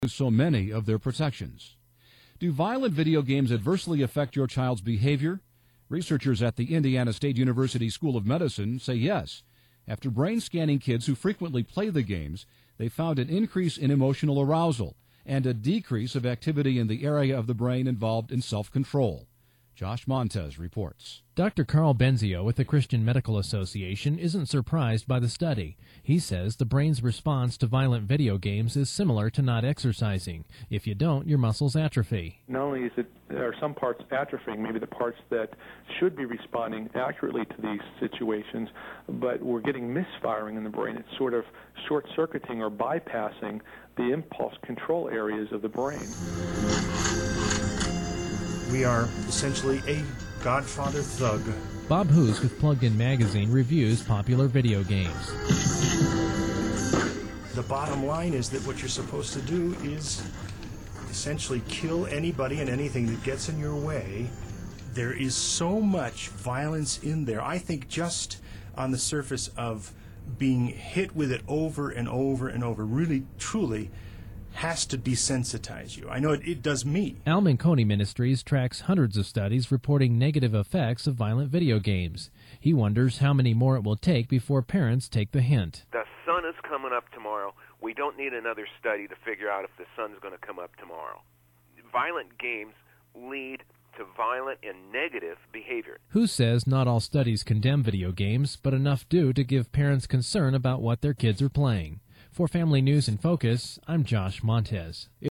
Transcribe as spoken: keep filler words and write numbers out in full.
so many of their protections. Do violent video games adversely affect your child's behavior? Researchers at the Indiana State University School of Medicine say yes. After brain scanning kids who frequently play the games, they found an increase in emotional arousal and a decrease of activity in the area of the brain involved in self-control. Josh Montez reports. Doctor Carl Benzio with the Christian Medical Association isn't surprised by the study. He says the brain's response to violent video games is similar to not exercising. If you don't, your muscles atrophy. Not only is it, there are some parts atrophying, maybe the parts that should be responding accurately to these situations, but we're getting misfiring in the brain. It's sort of short-circuiting or bypassing the impulse control areas of the brain. We are essentially a Godfather thug. Bob Hoos with Plugged In Magazine reviews popular video games. The bottom line is that what you're supposed to do is essentially kill anybody and anything that gets in your way. There is so much violence in there. I think just on the surface of being hit with it over and over and over really, truly has to desensitize you. I know it, it does me. Al Manconi Ministries tracks hundreds of studies reporting negative effects of violent video games. He wonders how many more it will take before parents take the hint. The sun is coming up tomorrow. We don't need another study to figure out if the sun's going to come up tomorrow. Violent games lead to violent and negative behavior. Who says not all studies condemn video games, but enough do to give parents concern about what their kids are playing. For Family News in Focus, I'm Josh Montez.